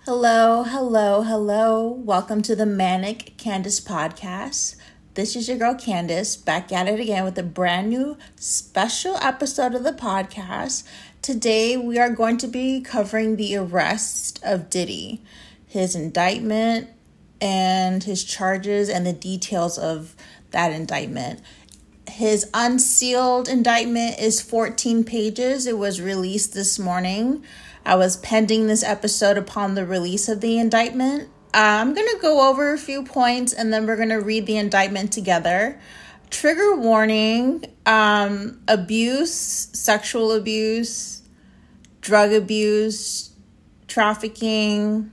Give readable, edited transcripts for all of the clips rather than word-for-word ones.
Hello, hello, hello. Welcome to the Manic Candace podcast. This is your girl Candace, back at it again with a brand new special episode of the podcast. Today we are going to be covering the arrest of Diddy, his indictment, and his charges and the details of that indictment. His unsealed indictment is 14 pages. It was released this morning. I was pending this episode upon the release of the indictment. I'm going to go over a few points and then we're going to read the indictment together. Trigger warning, abuse, sexual abuse, drug abuse, trafficking,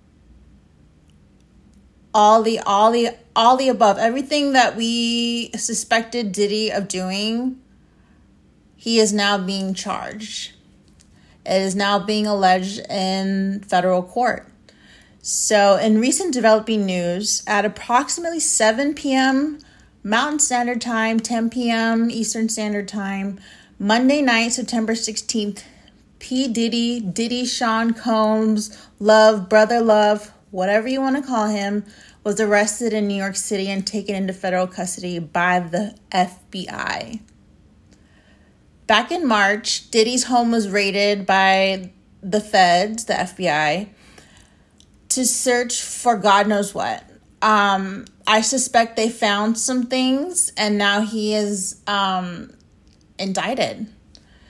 all the above. Everything that we suspected Diddy of doing, he is now being charged. It is now being alleged in federal court. So in recent developing news, at approximately 7 p.m. Mountain Standard Time, 10 p.m. Eastern Standard Time, Monday night, September 16th, P. Diddy Sean Combs, Brother Love, whatever you want to call him, was arrested in New York City and taken into federal custody by the FBI. Back in March, Diddy's home was raided by the feds, the FBI, to search for God knows what. I suspect they found some things, and now he is indicted.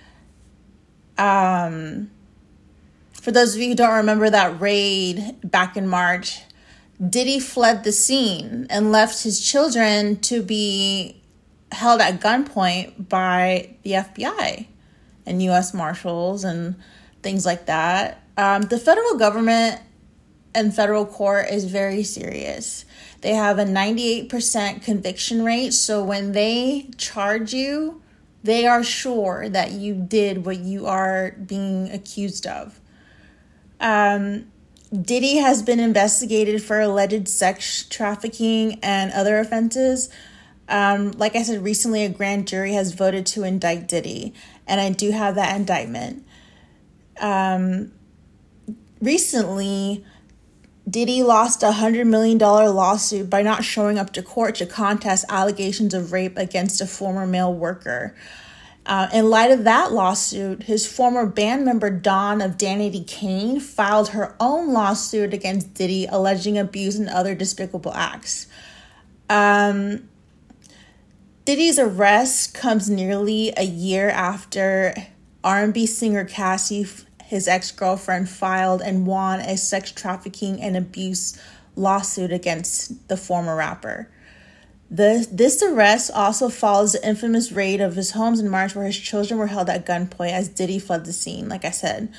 For those of you who don't remember that raid back in March, Diddy fled the scene and left his children to be held at gunpoint by the FBI and U.S. Marshals and things like that. The federal government and federal court is very serious. They have a 98% conviction rate. So when they charge you, they are sure that you did what you are being accused of. Diddy has been investigated for alleged sex trafficking and other offenses. Like I said, recently a grand jury has voted to indict Diddy, and I do have that indictment. Recently, Diddy lost a $100 million lawsuit by not showing up to court to contest allegations of rape against a former male worker. In light of that lawsuit, his former band member Dawn of Danity Kane filed her own lawsuit against Diddy, alleging abuse and other despicable acts. Diddy's arrest comes nearly a year after R&B singer Cassie, his ex-girlfriend, filed and won a sex trafficking and abuse lawsuit against the former rapper. This arrest also follows the infamous raid of his homes in March, where his children were held at gunpoint as Diddy fled the scene, like I said.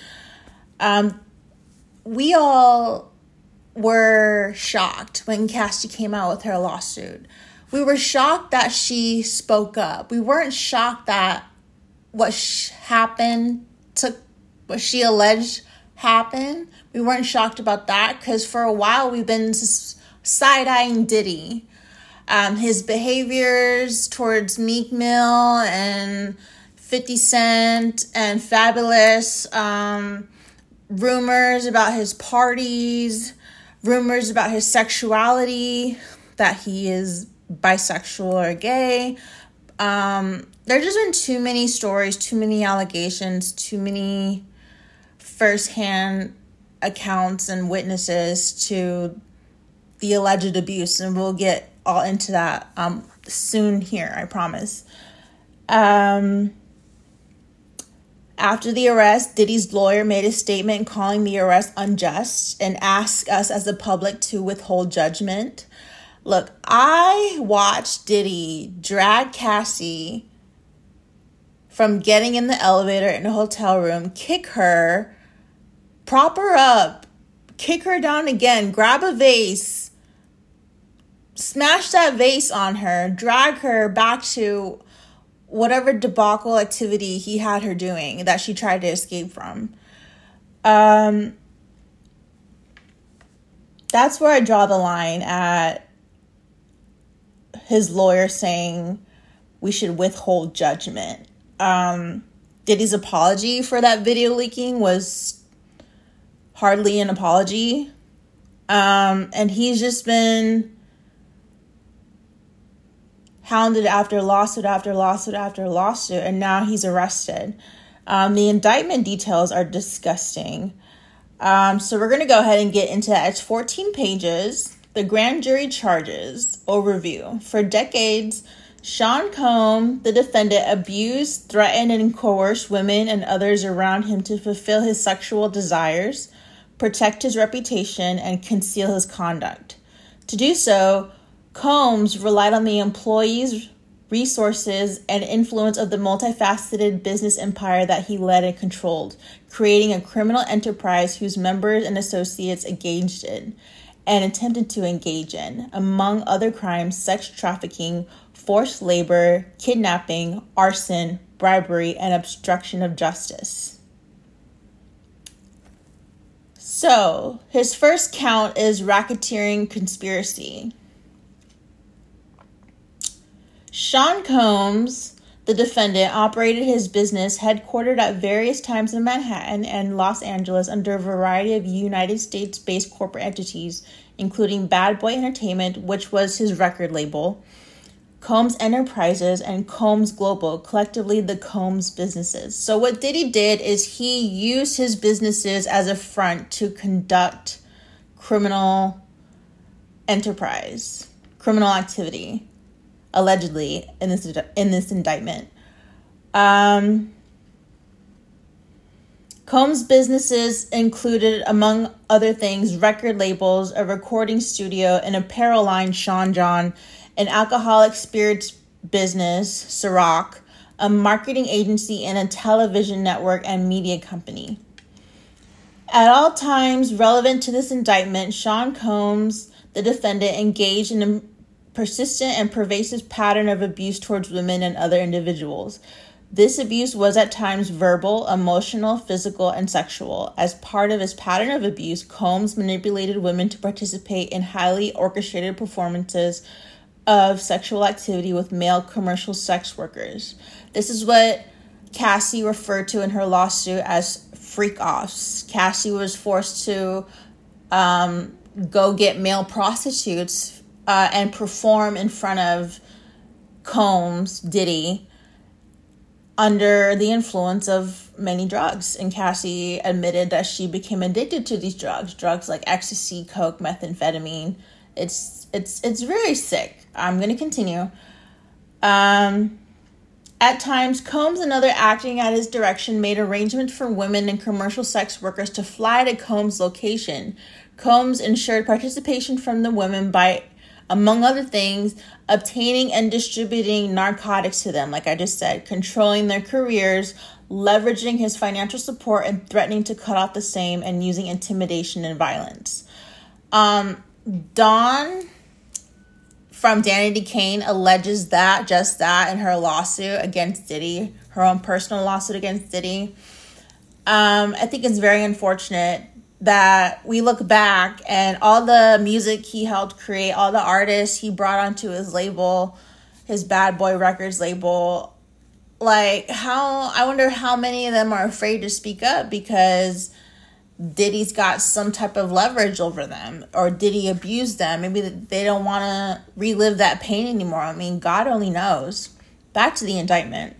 We all were shocked when Cassie came out with her lawsuit. We were shocked that she spoke up. We weren't shocked that what happened, what she alleged happened. We weren't shocked about that because for a while we've been side-eyeing Diddy. His behaviors towards Meek Mill and 50 Cent and Fabulous, rumors about his parties, rumors about his sexuality, that he is bisexual or gay. There's just been too many stories, too many allegations, too many firsthand accounts and witnesses to the alleged abuse, and we'll get all into that soon here, I promise. After the arrest, Diddy's lawyer made a statement calling the arrest unjust and asked us as the public to withhold judgment. Look, I watched Diddy drag Cassie from getting in the elevator in a hotel room, kick her, prop her up, kick her down again, grab a vase, smash that vase on her, drag her back to whatever debacle activity he had her doing that she tried to escape from. That's where I draw the line at his lawyer saying we should withhold judgment. Diddy's apology for that video leaking was hardly an apology. And he's just been hounded after lawsuit after lawsuit after lawsuit, and now he's arrested. The indictment details are disgusting. So we're going to go ahead and get into that. It's 14 pages. The grand jury charges overview. For decades, Sean Combs, the defendant, abused, threatened, and coerced women and others around him to fulfill his sexual desires, protect his reputation, and conceal his conduct. To do so, Combs relied on the employees' resources and influence of the multifaceted business empire that he led and controlled, creating a criminal enterprise whose members and associates engaged in and attempted to engage in, among other crimes, sex trafficking, forced labor, kidnapping, arson, bribery, and obstruction of justice. So, his first count is racketeering conspiracy. Sean Combs, the defendant, operated his business headquartered at various times in Manhattan and Los Angeles under a variety of United States-based corporate entities, including Bad Boy Entertainment, which was his record label, Combs Enterprises, and Combs Global, collectively the Combs businesses. So what Diddy did is he used his businesses as a front to conduct criminal enterprise, criminal activity, allegedly, in this indictment. Combs' businesses included, among other things, record labels, a recording studio, an apparel line, Sean John, an alcoholic spirits business, Ciroc, a marketing agency, and a television network and media company. At all times relevant to this indictment, Sean Combs, the defendant, engaged in a persistent and pervasive pattern of abuse towards women and other individuals. This abuse was at times verbal, emotional, physical, and sexual. As part of his pattern of abuse, Combs manipulated women to participate in highly orchestrated performances of sexual activity with male commercial sex workers. This is what Cassie referred to in her lawsuit as freak-offs. Cassie was forced to go get male prostitutes and perform in front of Combs, Diddy, under the influence of many drugs. And Cassie admitted that she became addicted to these drugs like ecstasy, coke, methamphetamine. It's very sick. I'm going to continue. At times, Combs and other acting at his direction made arrangements for women and commercial sex workers to fly to Combs' location. Combs ensured participation from the women by, among other things, obtaining and distributing narcotics to them, like I just said, controlling their careers, leveraging his financial support, and threatening to cut off the same, and using intimidation and violence. Dawn from Danity Kane alleges just that in her lawsuit against Diddy, her own personal lawsuit against Diddy. I think it's very unfortunate that we look back and all the music he helped create, all the artists he brought onto his label, his Bad Boy Records label, I wonder how many of them are afraid to speak up because Diddy's got some type of leverage over them, or Diddy abused them. Maybe they don't want to relive that pain anymore. I mean, God only knows. Back to the indictment.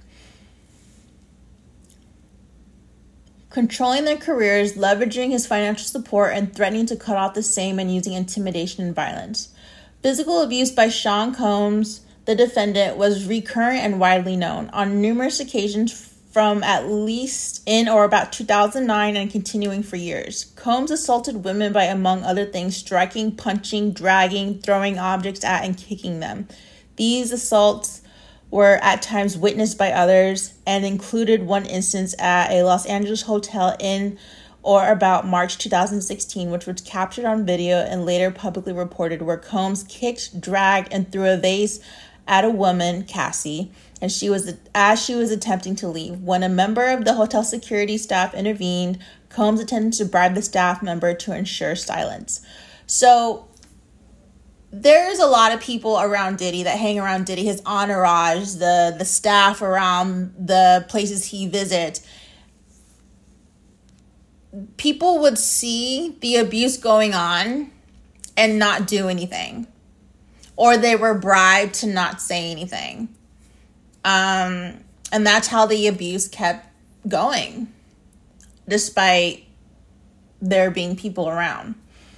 Controlling their careers, leveraging his financial support, and threatening to cut off the same, and using intimidation and violence. Physical abuse by Sean Combs, the defendant, was recurrent and widely known. On numerous occasions from at least in or about 2009 and continuing for years. Combs assaulted women by, among other things, striking, punching, dragging, throwing objects at, and kicking them. These assaults were at times witnessed by others and included one instance at a Los Angeles hotel in or about March 2016, which was captured on video and later publicly reported, where Combs kicked, dragged, and threw a vase at a woman, Cassie, and as she was attempting to leave. When a member of the hotel security staff intervened, Combs attempted to bribe the staff member to ensure silence. So there's a lot of people around Diddy that hang around Diddy, his entourage, the staff around the places he visits. people would see the abuse going on and not do anything, or they were bribed to not say anything. And that's how the abuse kept going, despite there being people around.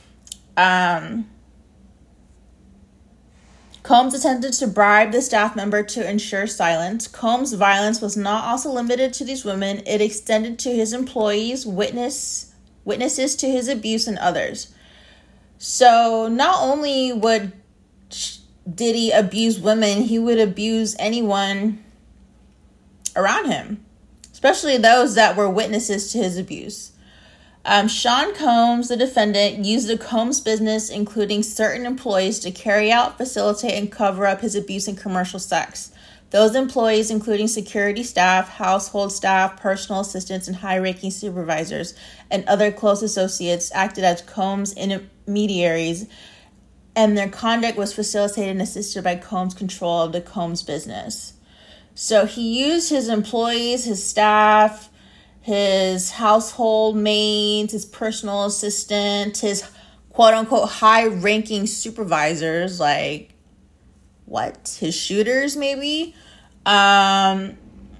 Combs attempted to bribe the staff member to ensure silence. Combs' violence was not also limited to these women. It extended to his employees, witnesses to his abuse, and others. So not only would Diddy abuse women, he would abuse anyone around him, especially those that were witnesses to his abuse. Sean Combs, the defendant, used the Combs business, including certain employees, to carry out, facilitate, and cover up his abuse and commercial sex. Those employees, including security staff, household staff, personal assistants, and high-ranking supervisors, and other close associates, acted as Combs' intermediaries, and their conduct was facilitated and assisted by Combs' control of the Combs business. So he used his employees, his staff, his household maids, his personal assistant, his quote-unquote high-ranking supervisors, like, his shooters maybe, to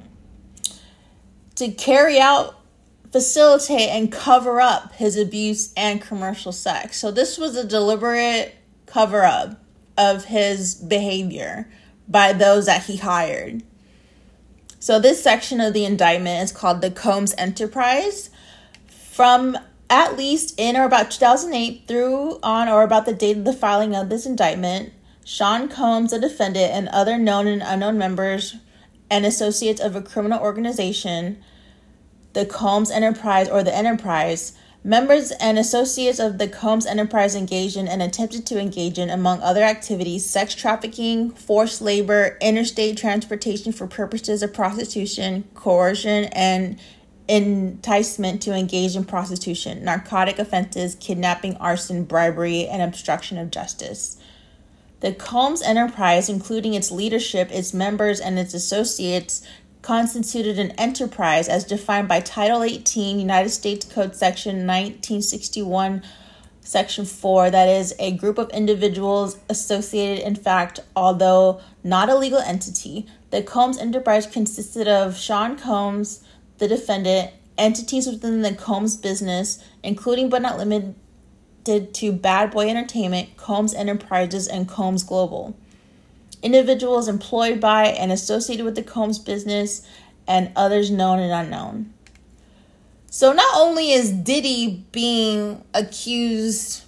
carry out, facilitate, and cover up his abuse and commercial sex. So this was a deliberate cover-up of his behavior by those that he hired. So this section of the indictment is called the Combs Enterprise. From at least in or about 2008 through on or about the date of the filing of this indictment, Sean Combs, the defendant, and other known and unknown members and associates of a criminal organization, the Combs Enterprise or the Enterprise, members and associates of the Combs Enterprise engaged in and attempted to engage in, among other activities, sex trafficking, forced labor, interstate transportation for purposes of prostitution, coercion, and enticement to engage in prostitution, narcotic offenses, kidnapping, arson, bribery, and obstruction of justice. The Combs Enterprise, including its leadership, its members, and its associates, constituted an enterprise as defined by Title 18, United States Code Section 1961, Section 4, that is, a group of individuals associated, in fact, although not a legal entity. The Combs Enterprise consisted of Sean Combs, the defendant, entities within the Combs business, including but not limited to Bad Boy Entertainment, Combs Enterprises, and Combs Global. Individuals employed by and associated with the Combs business, and others known and unknown. So not only is Diddy being accused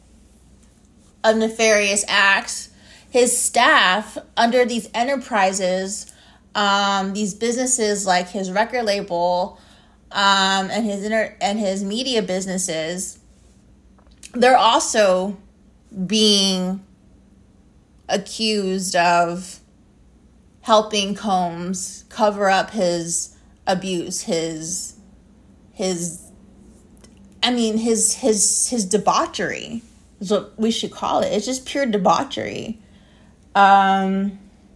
of nefarious acts, his staff under these enterprises, these businesses like his record label and his media businesses, they're also being accused of helping Combs cover up his abuse, his debauchery is what we should call it. It's just pure debauchery. The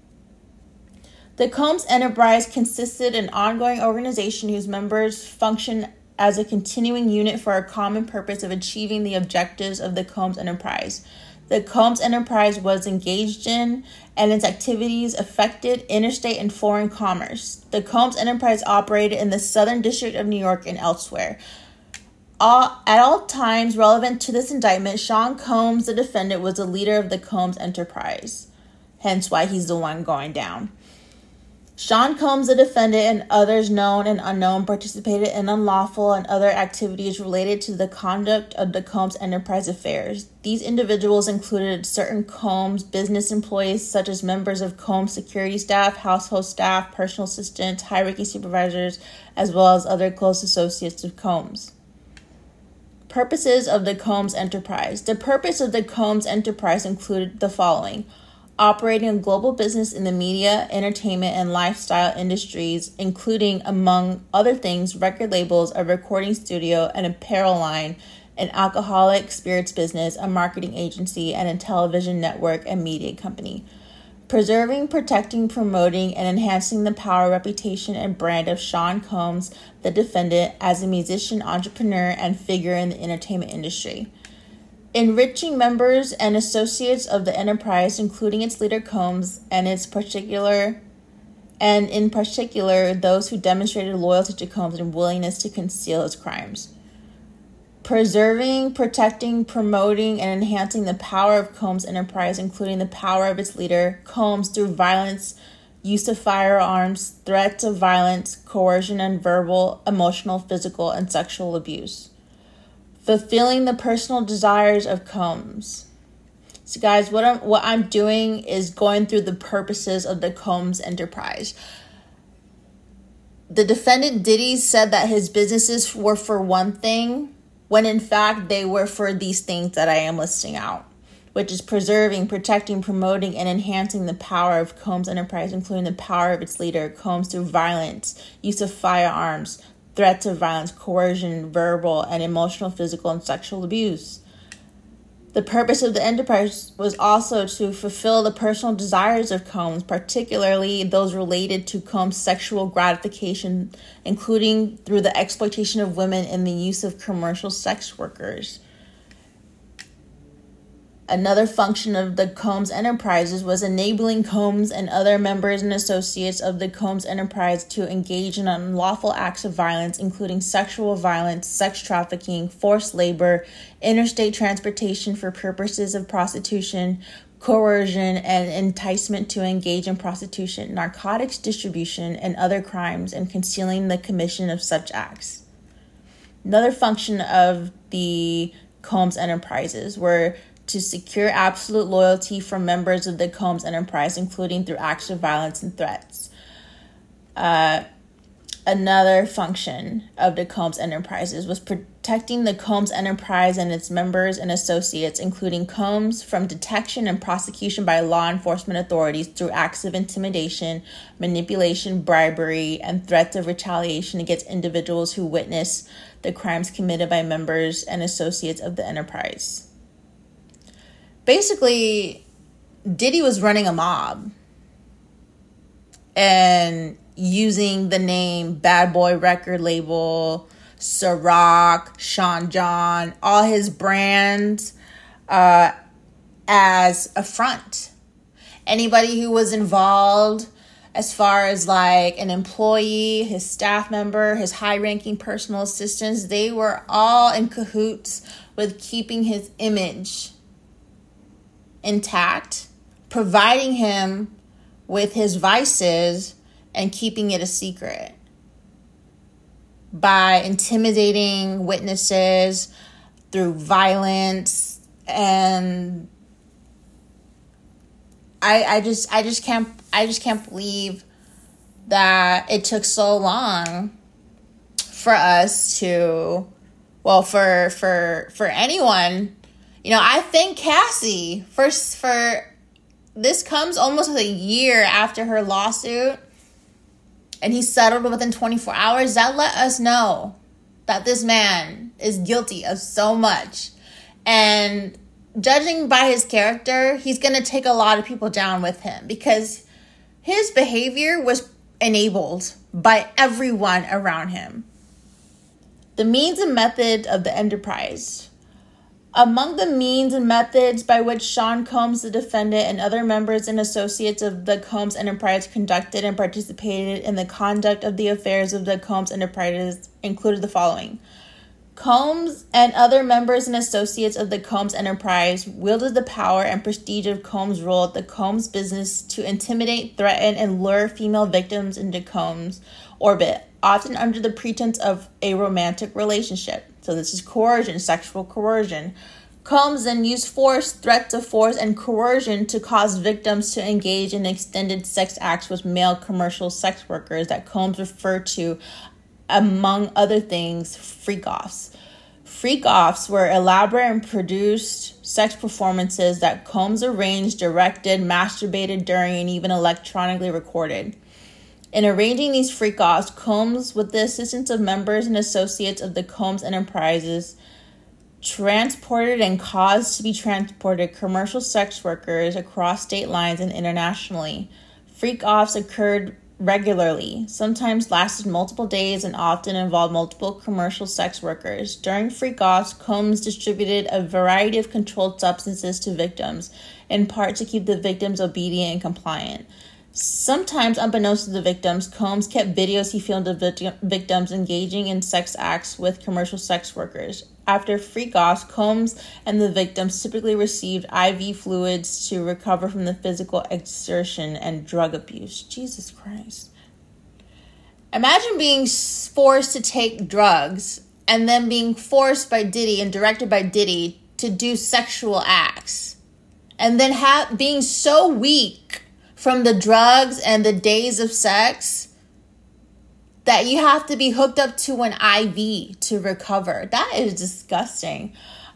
Combs Enterprise consisted of an ongoing organization whose members function as a continuing unit for a common purpose of achieving the objectives of the Combs Enterprise. The Combs Enterprise was engaged in, and its activities affected interstate and foreign commerce. The Combs Enterprise operated in the Southern District of New York and elsewhere. At all times relevant to this indictment, Sean Combs, the defendant, was the leader of the Combs Enterprise, hence why he's the one going down. Sean Combs, the defendant, and others known and unknown participated in unlawful and other activities related to the conduct of the Combs Enterprise affairs. These individuals included certain Combs business employees, such as members of Combs security staff, household staff, personal assistants, high-ranking supervisors, as well as other close associates of Combs. Purposes of the Combs Enterprise. The purpose of the Combs Enterprise included the following: operating a global business in the media, entertainment, and lifestyle industries, including, among other things, record labels, a recording studio, an apparel line, an alcoholic spirits business, a marketing agency, and a television network and media company. Preserving, protecting, promoting, and enhancing the power, reputation, and brand of Sean Combs, the defendant, as a musician, entrepreneur, and figure in the entertainment industry. Enriching members and associates of the enterprise, including its leader Combs, and in particular those who demonstrated loyalty to Combs and willingness to conceal his crimes. Preserving, protecting, promoting, and enhancing the power of Combs Enterprise, including the power of its leader, Combs, through violence, use of firearms, threats of violence, coercion, and verbal, emotional, physical, and sexual abuse. Fulfilling the personal desires of Combs. So guys, what I'm doing is going through the purposes of the Combs Enterprise. The defendant Diddy said that his businesses were for one thing, when in fact they were for these things that I am listing out, which is preserving, protecting, promoting, and enhancing the power of Combs Enterprise, including the power of its leader, Combs, through violence, use of firearms, threats of violence, coercion, verbal, and emotional, physical, and sexual abuse. The purpose of the enterprise was also to fulfill the personal desires of Combs, particularly those related to Combs' sexual gratification, including through the exploitation of women and the use of commercial sex workers. Another function of the Combs Enterprises was enabling Combs and other members and associates of the Combs Enterprise to engage in unlawful acts of violence, including sexual violence, sex trafficking, forced labor, interstate transportation for purposes of prostitution, coercion, and enticement to engage in prostitution, narcotics distribution, and other crimes, and concealing the commission of such acts. Another function of the Combs Enterprises were to secure absolute loyalty from members of the Combs Enterprise, including through acts of violence and threats. Another function of the Combs Enterprises was protecting the Combs Enterprise and its members and associates, including Combs, from detection and prosecution by law enforcement authorities through acts of intimidation, manipulation, bribery, and threats of retaliation against individuals who witness the crimes committed by members and associates of the enterprise. Basically, Diddy was running a mob and using the name Bad Boy record label, Ciroc, Sean John, all his brands as a front. Anybody who was involved as far as like an employee, his staff member, his high-ranking personal assistants, they were all in cahoots with keeping his image intact, providing him with his vices and keeping it a secret by intimidating witnesses through violence. And I just can't believe that it took so long for us to, well, for anyone. You know, I thank Cassie for this comes almost a year after her lawsuit, and he settled within 24 hours. That let us know that this man is guilty of so much. And judging by his character, he's going to take a lot of people down with him because his behavior was enabled by everyone around him. The means and method of the enterprise. Among the means and methods by which Sean Combs, the defendant, and other members and associates of the Combs Enterprise conducted and participated in the conduct of the affairs of the Combs Enterprise included the following. Combs and other members and associates of the Combs Enterprise wielded the power and prestige of Combs' role at the Combs business to intimidate, threaten, and lure female victims into Combs' orbit, often under the pretense of a romantic relationship. So this is coercion, sexual coercion. Combs then used force, threats of force, and coercion to cause victims to engage in extended sex acts with male commercial sex workers that Combs referred to, among other things, freak-offs. Freak-offs were elaborate and produced sex performances that Combs arranged, directed, masturbated during, and even electronically recorded. In arranging these freak-offs, Combs, with the assistance of members and associates of the Combs Enterprises, transported and caused to be transported commercial sex workers across state lines and internationally. Freak-offs occurred regularly, sometimes lasted multiple days, and often involved multiple commercial sex workers. During freak-offs, Combs distributed a variety of controlled substances to victims, in part to keep the victims obedient and compliant. Sometimes, unbeknownst to the victims, Combs kept videos he filmed of victims engaging in sex acts with commercial sex workers. After freak-offs, Combs and the victims typically received IV fluids to recover from the physical exertion and drug abuse. Jesus Christ. Imagine being forced to take drugs and then being forced by Diddy and directed by Diddy to do sexual acts. And then being so weak from the drugs and the days of sex that you have to be hooked up to an IV to recover. That is disgusting.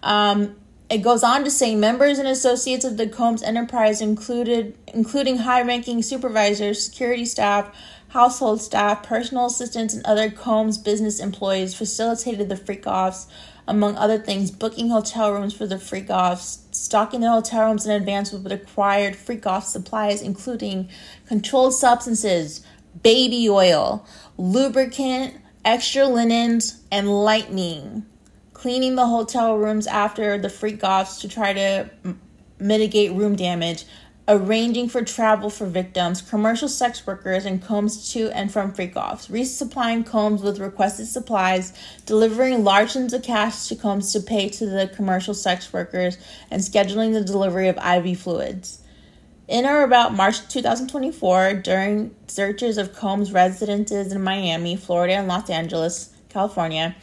It goes on to say members and associates of the Combs enterprise including high-ranking supervisors, security staff, household staff, personal assistants, and other Combs business employees facilitated the freak-offs, among other things, booking hotel rooms for the freak-offs, stocking the hotel rooms in advance with required freak-off supplies, including controlled substances, baby oil, lubricant, extra linens, and lightning. Cleaning the hotel rooms after the freak-offs to try to mitigate room damage, arranging for travel for victims, commercial sex workers, and Combs to and from freak-offs, resupplying Combs with requested supplies, delivering large sums of cash to Combs to pay to the commercial sex workers, and scheduling the delivery of IV fluids. In or about March 2024, during searches of Combs' residences in Miami, Florida, and Los Angeles, California,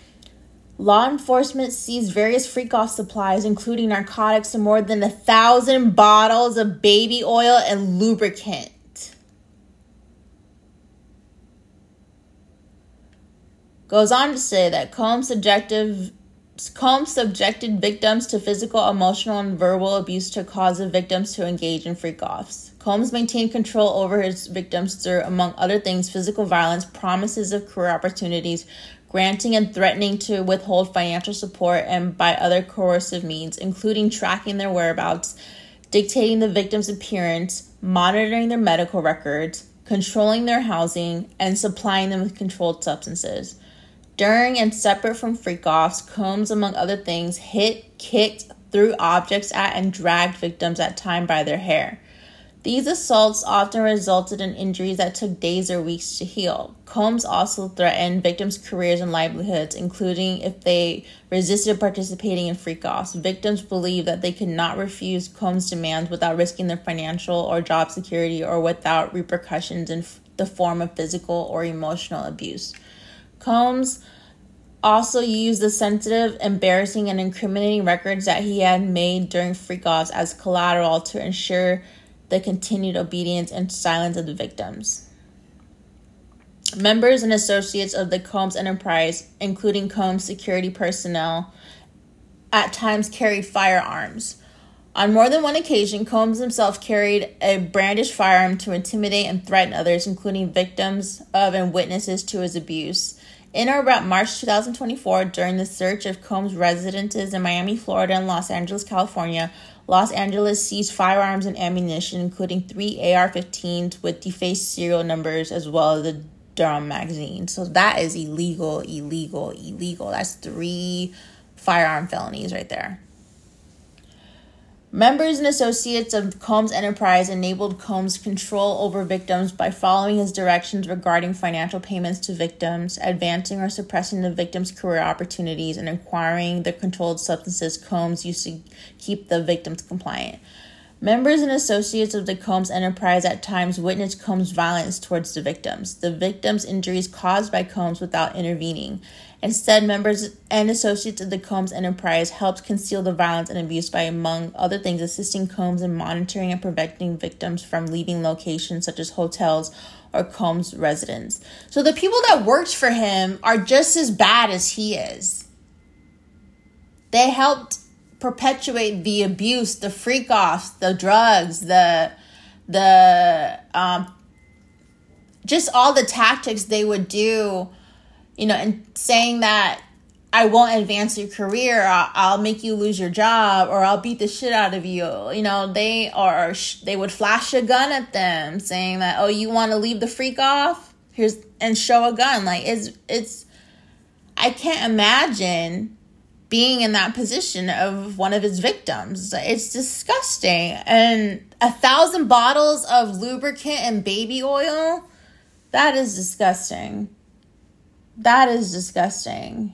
law enforcement seized various freak-off supplies, including narcotics and more than 1,000 bottles of baby oil and lubricant. Goes on to say that Combs subjected victims to physical, emotional, and verbal abuse to cause the victims to engage in freak-offs. Combs maintained control over his victims through, among other things, physical violence, promises of career opportunities, granting and threatening to withhold financial support, and by other coercive means, including tracking their whereabouts, dictating the victim's appearance, monitoring their medical records, controlling their housing, and supplying them with controlled substances. During and separate from freak-offs, Combs, among other things, hit, kicked, threw objects at, and dragged victims at times by their hair. These assaults often resulted in injuries that took days or weeks to heal. Combs also threatened victims' careers and livelihoods, including if they resisted participating in freak-offs. Victims believed that they could not refuse Combs' demands without risking their financial or job security or without repercussions in the form of physical or emotional abuse. Combs also used the sensitive, embarrassing, and incriminating records that he had made during freak-offs as collateral to ensure the continued obedience and silence of the victims. Members and associates of the Combs enterprise, including Combs security personnel, at times carried firearms. On more than one occasion, Combs himself carried a brandished firearm to intimidate and threaten others, including victims of and witnesses to his abuse. In or about March 2024, during the search of Combs' residences in Miami, Florida, and Los Angeles, California, Los Angeles seized firearms and ammunition, including 3 AR-15s with defaced serial numbers, as well as a Durham magazine. So that is illegal. That's 3 firearm felonies right there. Members and associates of Combs Enterprise enabled Combs' control over victims by following his directions regarding financial payments to victims, advancing or suppressing the victim's career opportunities, and acquiring the controlled substances Combs used to keep the victims compliant. Members and associates of the Combs Enterprise at times witnessed Combs' violence towards the victims' injuries caused by Combs without intervening. Instead, members and associates of the Combs Enterprise helped conceal the violence and abuse by, among other things, assisting Combs in monitoring and preventing victims from leaving locations such as hotels or Combs' residence. So the people that worked for him are just as bad as he is. They helped perpetuate the abuse, the freak-offs, the drugs, just all the tactics they would do, and saying that I won't advance your career. I'll make you lose your job, or I'll beat the shit out of you. You know, they would flash a gun at them saying that, oh, you want to leave the freak off? And show a gun. Like, it's, I can't imagine being in that position of one of his victims. It's disgusting. And 1,000 bottles of lubricant and baby oil, that is disgusting. That is disgusting.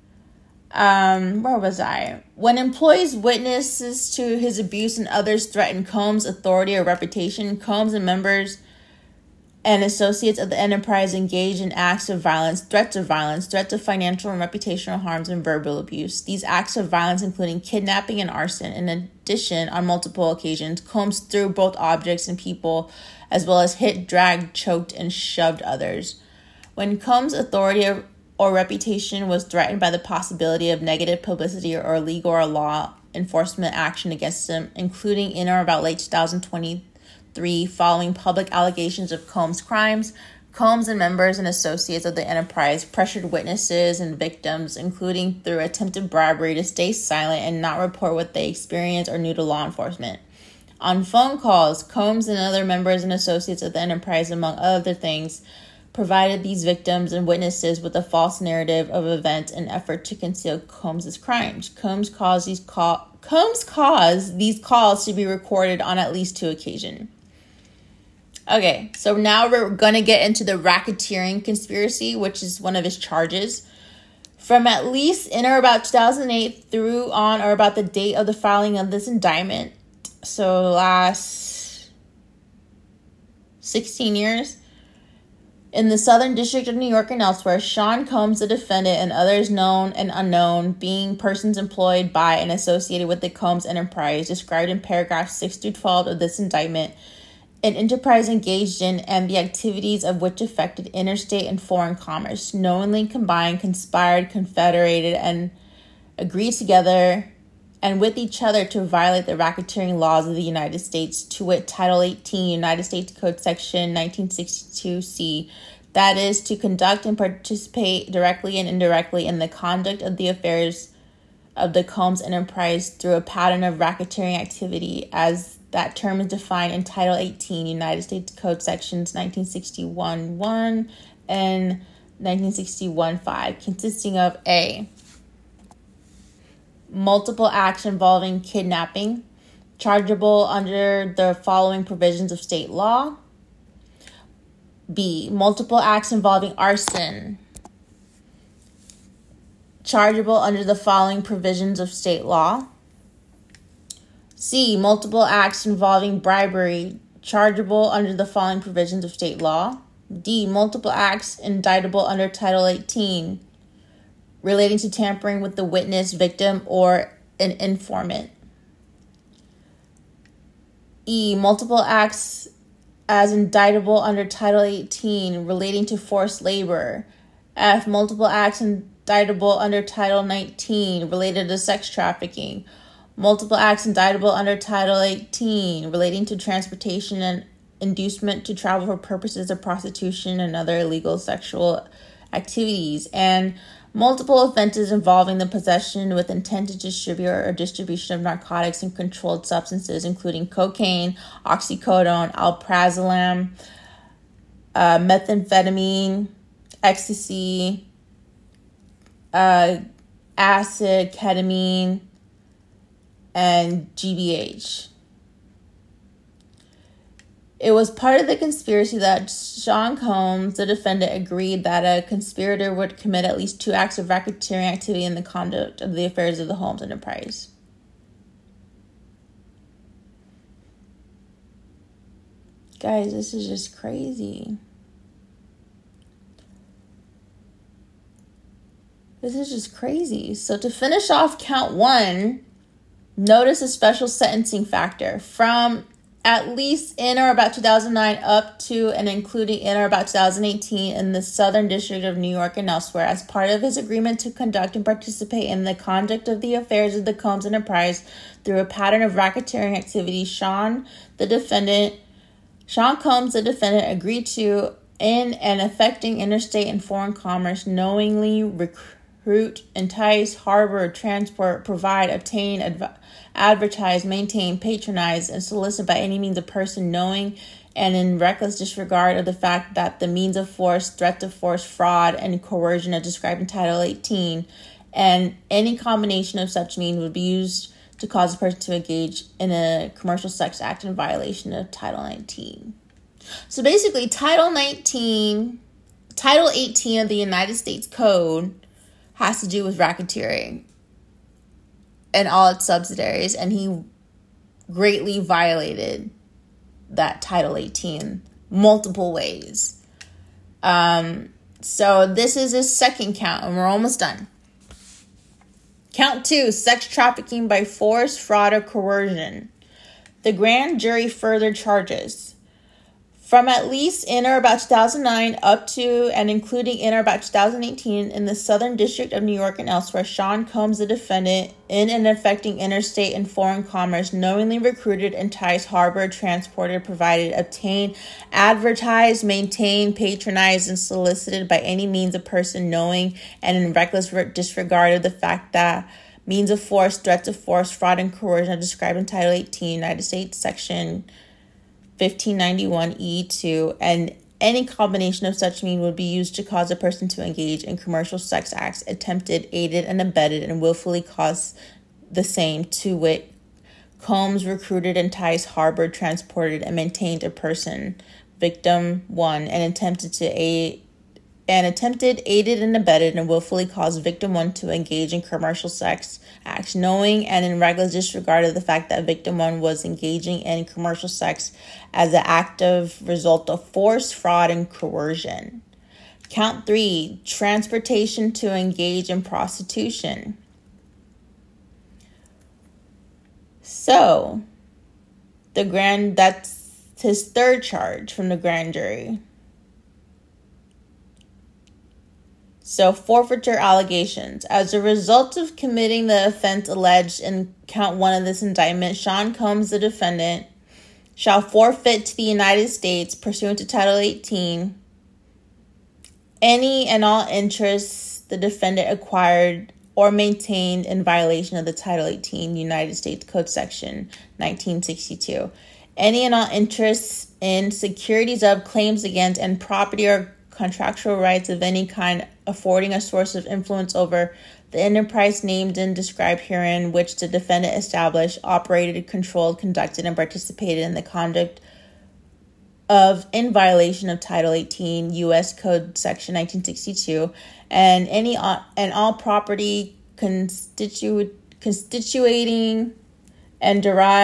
Where was I? When employees witnesses to his abuse and others threaten Combs' authority or reputation, Combs and members and associates of the enterprise engage in acts of violence, threats of financial and reputational harms, and verbal abuse. These acts of violence, including kidnapping and arson. In addition, on multiple occasions, Combs threw both objects and people, as well as hit, dragged, choked, and shoved others. When Combs' authority or reputation was threatened by the possibility of negative publicity or legal or law enforcement action against him, including in or about late 2023, following public allegations of Combs' crimes, Combs and members and associates of the enterprise pressured witnesses and victims, including through attempted bribery, to stay silent and not report what they experienced or knew to law enforcement. On phone calls, Combs and other members and associates of the enterprise, among other things, provided these victims and witnesses with a false narrative of events in an effort to conceal Combs' crimes. Combs caused these calls to be recorded on at least 2 occasions. Okay, so now we're going to get into the racketeering conspiracy, which is one of his charges. From at least in or about 2008 through on or about the date of the filing of this indictment, so the last 16 years, in the Southern District of New York and elsewhere, Sean Combs, the defendant, and others known and unknown, being persons employed by and associated with the Combs enterprise, described in paragraphs 6 through 12 of this indictment, an enterprise engaged in and the activities of which affected interstate and foreign commerce, knowingly combined, conspired, confederated, and agreed together and with each other to violate the racketeering laws of the United States, to wit, Title 18, United States Code Section 1962C, that is, to conduct and participate directly and indirectly in the conduct of the affairs of the Combs enterprise through a pattern of racketeering activity, as that term is defined in Title 18, United States Code Sections 1961-1 and 1961-5, consisting of A, multiple acts involving kidnapping, chargeable under the following provisions of state law. B, multiple acts involving arson, chargeable under the following provisions of state law. C, multiple acts involving bribery, chargeable under the following provisions of state law. D, multiple acts indictable under Title 18, relating to tampering with the witness, victim, or an informant. E, multiple acts as indictable under Title 18 relating to forced labor. F, multiple acts indictable under Title 19 related to sex trafficking. Multiple acts indictable under Title 18 relating to transportation and inducement to travel for purposes of prostitution and other illegal sexual activities. And multiple offenses involving the possession with intent to distribute or distribution of narcotics and controlled substances, including cocaine, oxycodone, alprazolam, methamphetamine, ecstasy, acid, ketamine, and GBH. It was part of the conspiracy that Sean Combs, the defendant, agreed that a conspirator would commit at least 2 acts of racketeering activity in the conduct of the affairs of the Combs enterprise. Guys, this is just crazy. This is just crazy. So to finish off count 1, notice a special sentencing factor from at least in or about 2009 up to and including in or about 2018 in the Southern District of New York and elsewhere, as part of his agreement to conduct and participate in the conduct of the affairs of the Combs enterprise through a pattern of racketeering activity. Sean Combs, the defendant, agreed to in and affecting interstate and foreign commerce, knowingly recruit, entice, harbor, transport, provide, obtain, advertise, maintain, patronize, and solicit by any means a person knowing and in reckless disregard of the fact that the means of force, threat of force, fraud, and coercion are described in Title 18, and any combination of such means would be used to cause a person to engage in a commercial sex act in violation of Title 19. So basically, Title 18 of the United States Code has to do with racketeering and all its subsidiaries, and he greatly violated that Title 18 multiple ways. So this is his second count, and we're almost done. Count 2, sex trafficking by force, fraud, or coercion. The grand jury further charges from at least in or about 2009 up to and including in or about 2018 in the Southern District of New York and elsewhere, Sean Combs, the defendant, in and affecting interstate and foreign commerce, knowingly recruited, enticed, harbored, transported, provided, obtained, advertised, maintained, patronized, and solicited by any means a person knowing and in reckless disregard of the fact that means of force, threats of force, fraud, and coercion are described in Title 18, United States Section 1591E2, and any combination of such means would be used to cause a person to engage in commercial sex acts, attempted, aided, and abetted, and willfully cause the same, to wit, Combs recruited, enticed, harbored, transported, and maintained a person, victim 1, and attempted, aided, and abetted, and willfully caused victim 1 to engage in commercial sex acts, knowing and in reckless disregard of the fact that victim 1 was engaging in commercial sex as an active result of force, fraud, and coercion. Count 3, transportation to engage in prostitution. So, that's his third charge from the grand jury. So, forfeiture allegations. As a result of committing the offense alleged in count 1 of this indictment, Sean Combs, the defendant, shall forfeit to the United States, pursuant to Title 18, any and all interests the defendant acquired or maintained in violation of the Title 18 United States Code Section 1962. Any and all interests in securities of, claims against, and property or contractual rights of any kind affording a source of influence over the enterprise named and described herein, which the defendant established, operated, controlled, conducted, and participated in the conduct of in violation of Title 18 U.S. Code Section 1962, and any and all property constituting and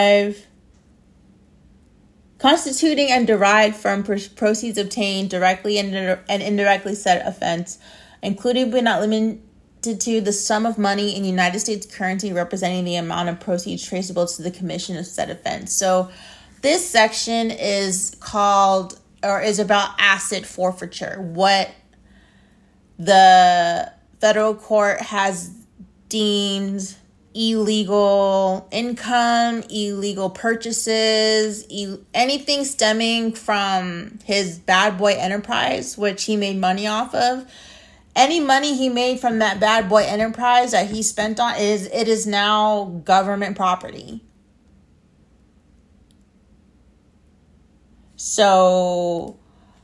derived from proceeds obtained directly and indirectly said offense, including but not limited to the sum of money in United States currency representing the amount of proceeds traceable to the commission of said offense. So this section is called, or is about asset forfeiture, what the federal court has deemed illegal income, illegal purchases, anything stemming from his bad boy enterprise, which he made money off of. Any money he made from that bad boy enterprise that he spent on, it is now government property. So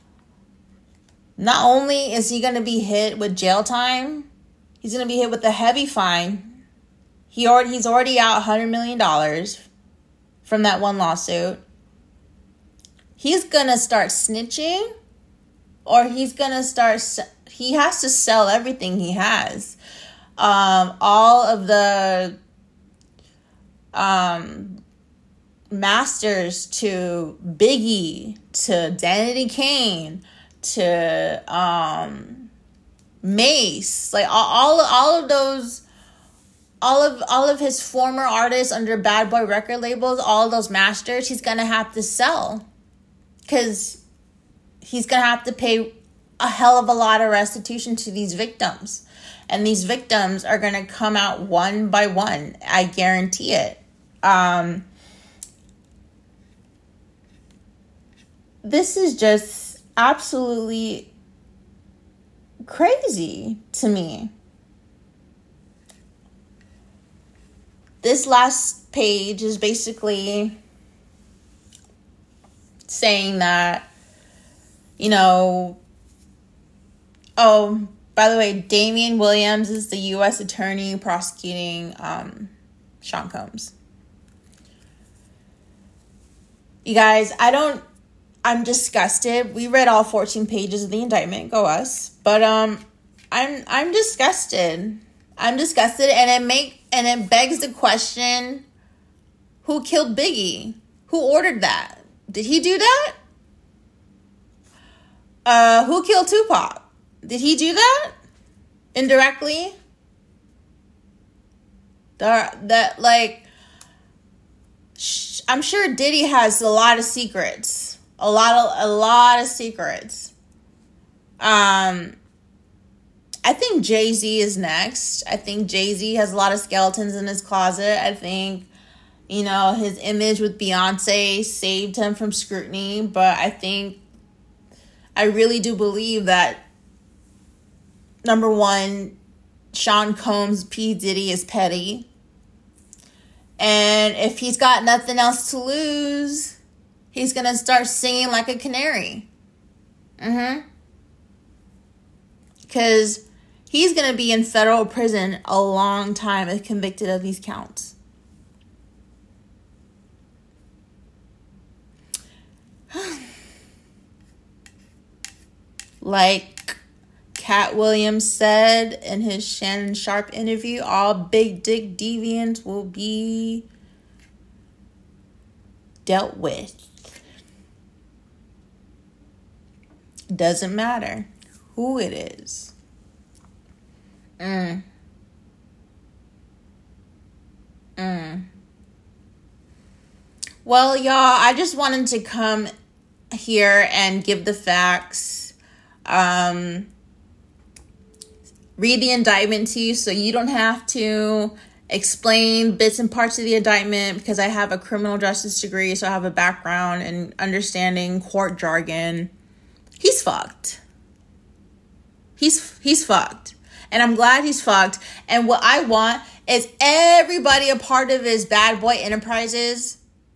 not only is he going to be hit with jail time, he's going to be hit with a heavy fine. He's already out $100 million from that one lawsuit. He's going to start snitching, or he has to sell everything he has. All of the masters to Biggie, to Danity Kane, to Mace, like all of those. All of his former artists under Bad Boy record labels, all of those masters, he's going to have to sell. Because he's going to have to pay a hell of a lot of restitution to these victims. And these victims are going to come out one by one. I guarantee it. This is just absolutely crazy to me. this last page is basically saying that, oh, by the way, Damian Williams is the U.S. attorney prosecuting Sean Combs. You guys, I'm disgusted. We read all 14 pages of the indictment. Go us. But I'm disgusted. I'm disgusted, and it begs the question: who killed Biggie? Who ordered that? Did he do that? Who killed Tupac? Did he do that? Indirectly? I'm sure Diddy has a lot of secrets. A lot of secrets. I think Jay-Z is next. I think Jay-Z has a lot of skeletons in his closet. I think, his image with Beyonce saved him from scrutiny. But I really do believe that, number one, Sean Combs, P. Diddy is petty. And if he's got nothing else to lose, he's going to start singing like a canary. Because he's going to be in federal prison a long time if convicted of these counts. Like Cat Williams said in his Shannon Sharpe interview, all big dick deviants will be dealt with. Doesn't matter who it is. Well, y'all, I just wanted to come here and give the facts. Read the indictment to you so you don't have to explain bits and parts of the indictment, because I have a criminal justice degree, so I have a background in understanding court jargon. He's fucked. He's fucked. And I'm glad he's fucked. And what I want is everybody a part of his bad boy enterprises,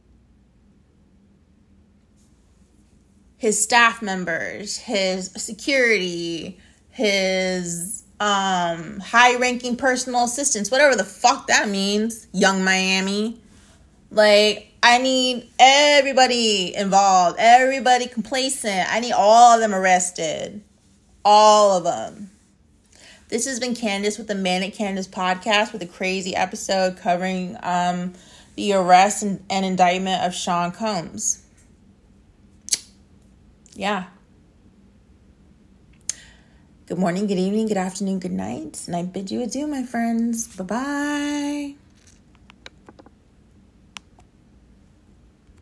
his staff members, his security, his high-ranking personal assistants, whatever the fuck that means, Young Miami. I need everybody involved, everybody complacent. I need all of them arrested. All of them. This has been Candace with the Manic Candace podcast, with a crazy episode covering the arrest and indictment of Sean Combs. Yeah. Good morning, good evening, good afternoon, good night. And I bid you adieu, my friends. Bye-bye.